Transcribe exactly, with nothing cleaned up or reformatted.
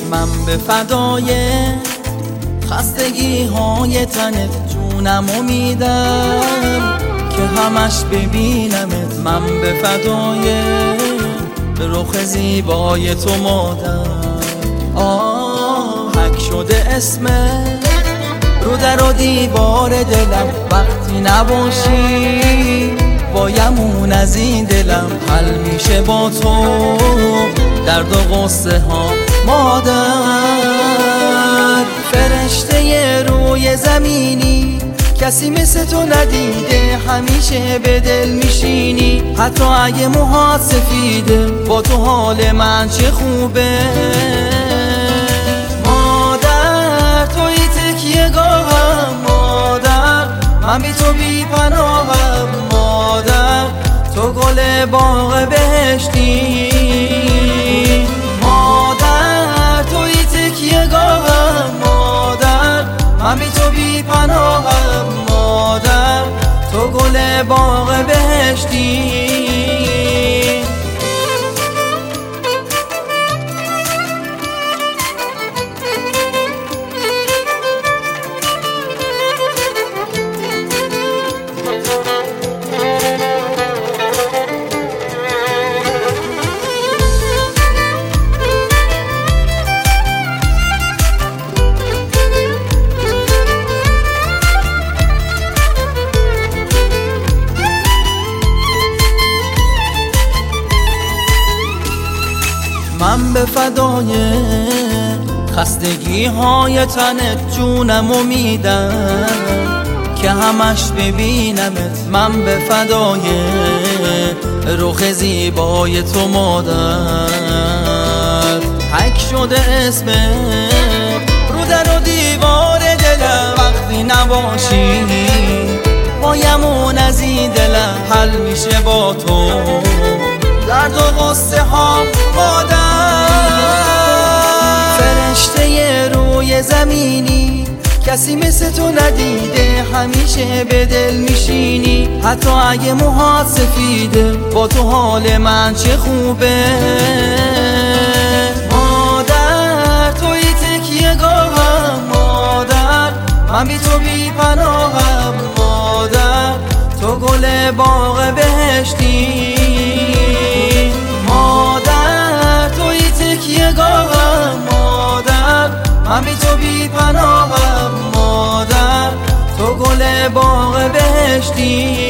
من به فدای خستگی های تنت جونمو میدم که همش ببینمت. من به فدای رخ زیبای تو مادر. آه حک شده اسمت رو در و دیوار دلم، وقتی نباشی بایمون از این دلم. حل میشه با تو درد و غصه ها مادر. فرشته روی زمینی کسی مثل تو ندیده، همیشه به دل میشینی حتی اگه موهات سفیده. با تو حال من چه خوبه مادر، توی تکیه گاهم مادر، من بی تو بی پناهم مادر، تو گل باغ بهشتی مادر، توی تکیه گاهم مادر، من بی تو بی پناهم مادر، تو گل باغ بهشتی. من به فدای خستگی های تنت جونمو میدم که همش ببینمت. من به فدای رخ زیبای تو مادر. حک شده اسمت رو در و دیوار دلم، وقتی نباشی بایمون از این دلم. حل میشه با تو درد و غصه ها مادر. فرشته روی زمینی کسی مثل تو ندیده، همیشه به دل میشینی حتی اگه موهات سفیده. با تو حال من چه خوبه مادر، توی تکیه گاهم مادر، من بی تو بی پناهم مادر، تو گل باغ بهشتی مادر، توی تکیه گاهم مادر، من بی تو بی پناهم مادر، تو گل باغ بهشتی.